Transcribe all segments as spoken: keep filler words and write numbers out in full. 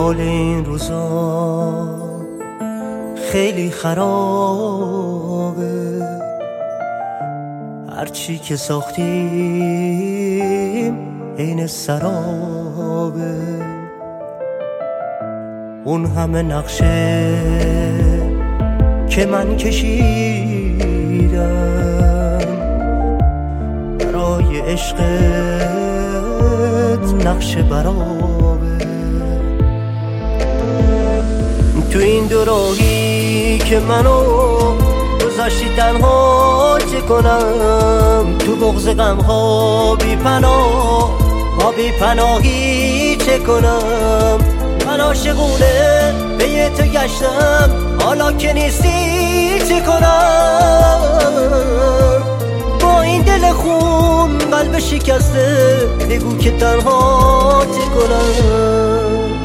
حال این روزا خیلی خرابه، هرچی که ساختیم عین سرابه. اون همه نقشه که من کشیدم برای عشقت نقشه برابه. تو این دو راهی که منو گذاشتی تنها چه کنم، تو بغض غم ها بی پناه با بی پناهی چه کنم. من عاشقونه به تو گشتم، حالا که نیستی چه کنم. با این دل خون قلب شکسته بگو که تنها چه کنم.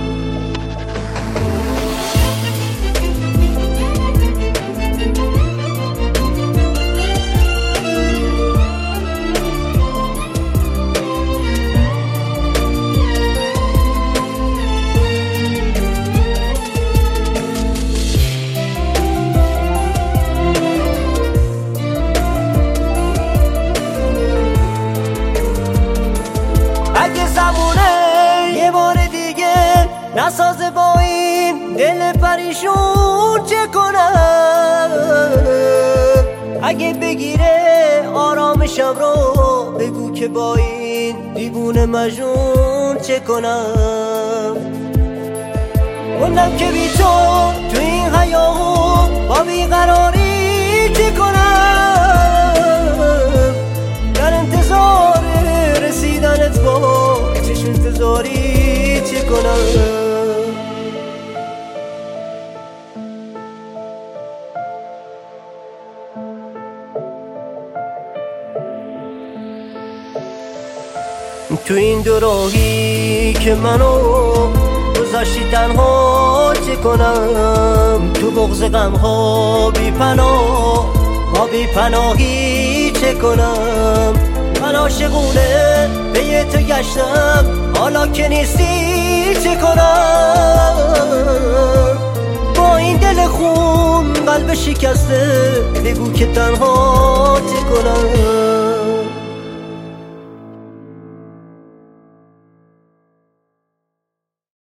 اگه زمونه یه بار دیگه نسازه با این دل پریشون چه کنم. اگه بگیره آرامشم رو بگو که با این دیوونه مجنون چه کنم. موندم که بی تو تو این حیاهو با بیقراری چه کنم. در انتظار رسیدنت با چشم انتظاری چه کنم. تو این دو راهی که منو گذاشتی تنها چه کنم، تو بغض غم ها بی پناه با بی پناهی چه کنم. من عاشقونه به تو گشتم، حالا که نیستی چه کنم. با این دل خون قلب شکسته بگو که تنها چه کنم.